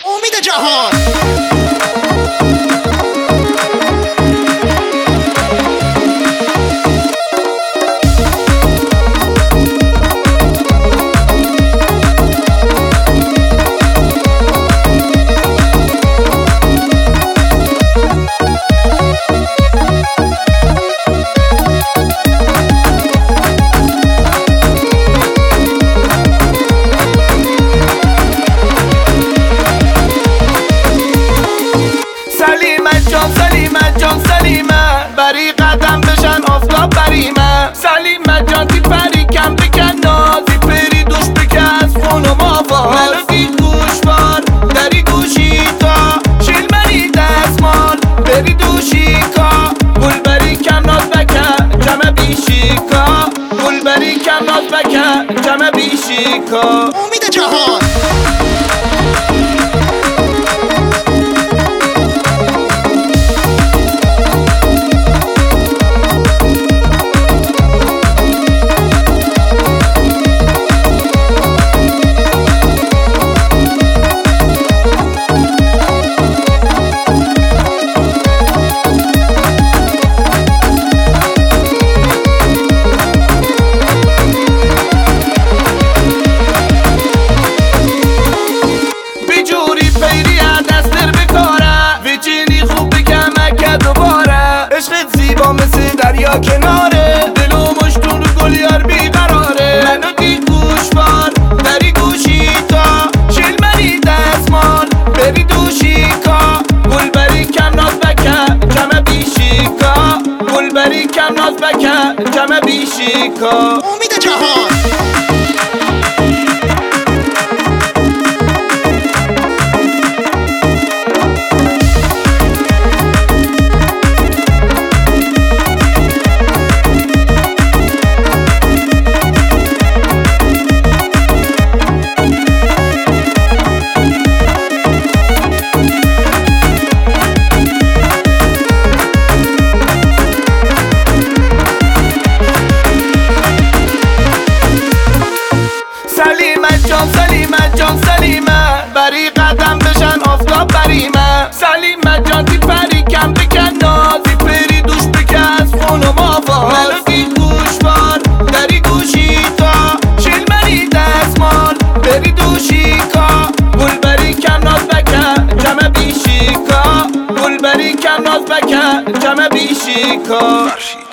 امید جهان. سلیمت جان سلیمت بری قدم بشن آفتاب بریمه. سلیمت جان تی پری کم بکن نازی پری دوش بکس خون و مافاز ملودی گوش بار دری گوشی تا شیل منی دستمال بری دوشی کا گل بری کم ناز بکن جمع بیشی کا گل بری کم ناز بکن جمع بیشی کا. امید جهان. مثل دریا کناره دل و مشتون رو گلیار بیقراره. منو دی گوش بار دری گوشی تا شیل منی دستمال بری دوشی کا گل بری کم ناز بکن جمع بیشی کا گل بری کم ناز بکن جمع بیشی کا. امید جهان. سلیمت جان سلیمت بری قدم بشن آفتاب بریمه. سلیمت جان تی پری کم بکن نازی پری دوش بکس خون و مافاز ملودی گوش بار دری گوشی تا شیل منی دستمال بری دوشی کا گل بری کم ناز بکن جمع بیشی کا گل بری کم ناز بکن جمع بیشی کا.